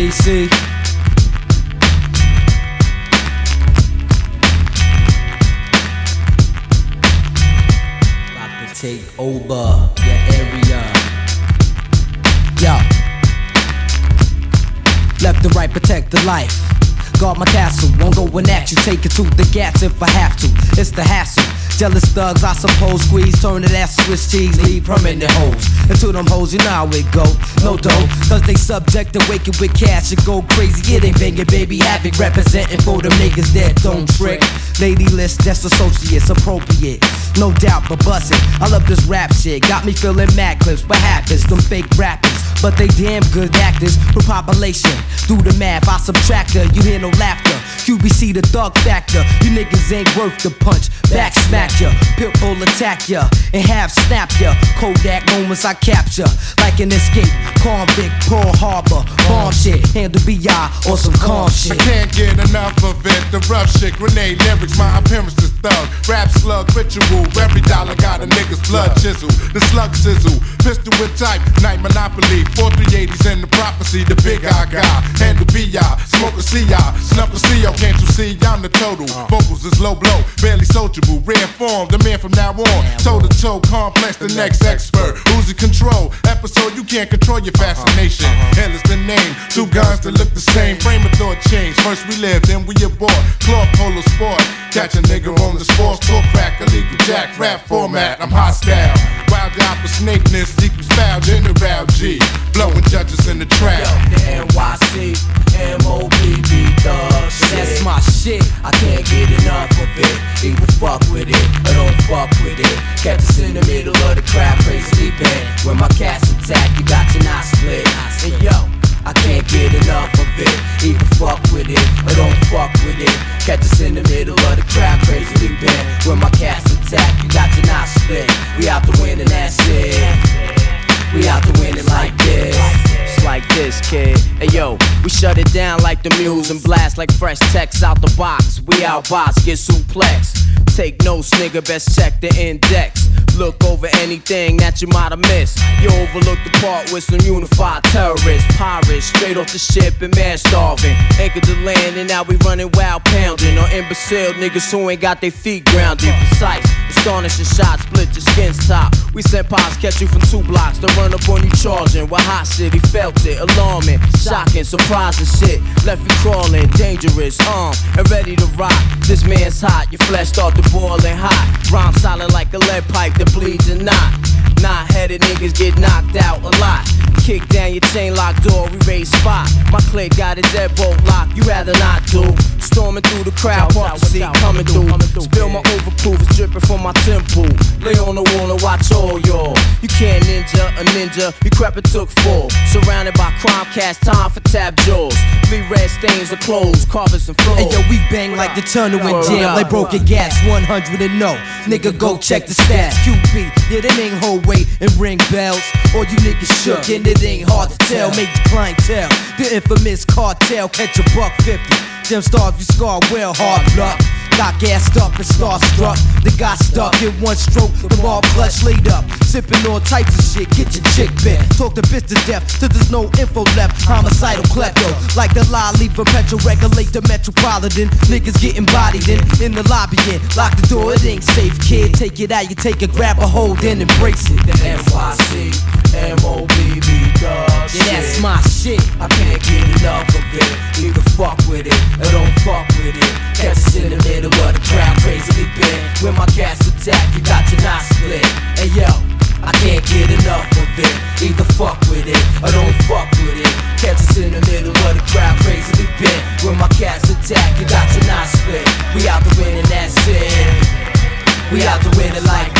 DC. About to take over your area. Yo. Left and right, protect the life. Guard my castle, won't go in at you. Take it to the gats if I have to. It's the hassle. Jealous thugs, I suppose, squeeze, turn it ass Swiss cheese, leave permanent hoes. And to them hoes, you know how it go. No dough, cause they subject to waking with cash and go crazy. It ain't banging, baby, havoc, representing for them niggas that don't trick. Lady list, that's associates, appropriate. No doubt, but bustin'. I love this rap shit, got me feeling mad clips. What happens? Them fake rappers, but they damn good actors. For population, do the math, I subtract her, you hear no laughter. QBC the thug factor, you niggas ain't worth the punch. Back smack ya, pitbull attack ya, and half snap ya. Kodak moments I capture, like an escape. Convict, Pearl Harbor, bomb shit. Handle BI or some calm shit. I can't get enough of it. The rough shit, grenade lyrics, my appearance is thug. Rap slug, ritual. Every dollar got a nigga's blood chisel. The slug sizzle, pistol with type, night monopoly. 4380s in the prophecy, the big eye guy. Handle BI, smoke a CI, snuff a CO. Can't you see I'm the total? Vocals is low blow, barely sociable. Rare form, the man from now on. Toe to toe, complex, the next expert. Who's in control? Episode, you can't control your fascination. Hell is the name. Two guns that look the same. Frame of thought change. First we live, then we abort. Cloth polo sport. Catch a nigga on the sports talk crack. Illegal jack rap format. I'm hostile. Wild out for snakeness equals foul. General G. Blowing judges in the trap. Yo, the NYC, MOBB thugs. That's my shit. I can't get enough of it. Either fuck with it or don't fuck with it. Catch us in the middle of the crowd, crazy band. When my cats attack, you got your knot split. And yo, I can't get enough of it. Either fuck with it or don't fuck with it. Catch us in the middle of the crowd, crazy band. When my cats attack, you got your knot split. We out to win and that's it. We out to win it like this. It's like this, kid. Hey yo, we shut it down like the Muse and blast like fresh text out the box. We outbox, get suplex. Take notes, nigga, best check the index. Look over anything that you might have missed. You overlook the part with some unified terrorists. Pirates, straight off the ship and man starving. Anchored the land and now we running wild pounding. Or imbecile niggas who ain't got their feet grounded. Precise, astonishing shots, split your skin's top. We sent pops, catch you from 2 blocks. To run up on you charging. With hot shit, he felt it, alarming, shocking, surprising shit. Left you crawling, dangerous, armed and ready to rock. This man's hot, your flesh start to boiling hot. Rhyme solid like a lead pipe that bleeds and not. Knot-headed niggas get knocked out a lot. Kick down your chain lock door, we raise spot. My clique got a deadbolt lock, you rather not do. Storming through the crowd, park the seat coming through. Spill my overproof, it's dripping from my temple. Lay on the wall and watch all y'all. You can't ninja a ninja, you crap it took 4. Surrounded by crime cast, time for tab jaws. Leave red stains of clothes, carpets and floors. Hey yo, we bang like the tunnel in jam, like broken gas, 100 and no. Nigga, go check the stats. QB, yeah, that ain't whole weight and ring bells. All you niggas shook and it ain't hard to tell. Make the clientele, the infamous cartel, catch a $150. Them stars you scar well, hard luck. Got gassed up and starstruck. They got stuck in one stroke, the ball clutch laid up. Sipping all types of shit, get your chick bit. Talk the bitch to death, till there's no info left. Homicidal klepto, like the lie, leave a petro, regulate the metropolitan. Niggas getting bodied in the lobby, in. Lock the door, it ain't safe, kid. Take it out, you take it, grab a hold, then embrace it. The NYC, MOBB dog shit. Yeah, that's my shit. I can't get enough of it. Either fuck with it or don't fuck with it. Catch us in the middle of the crowd, crazily bent. When my cats attack, you got your knot split. Hey yo, I can't get enough of it. Either fuck with it or don't fuck with it. Catch us in the middle of the crowd, crazily bent. When my cats attack, you got your knot split. We out to win and that's it. We out to win it like